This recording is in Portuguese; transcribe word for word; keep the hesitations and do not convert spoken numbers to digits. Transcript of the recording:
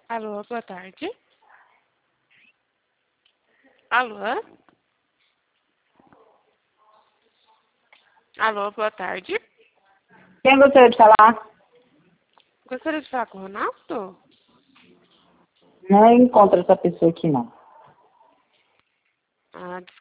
Alô, boa tarde. Alô? Alô, boa tarde. Quem gostaria de falar? Gostaria de falar com o Ronaldo? Não encontro essa pessoa aqui, não. Ah,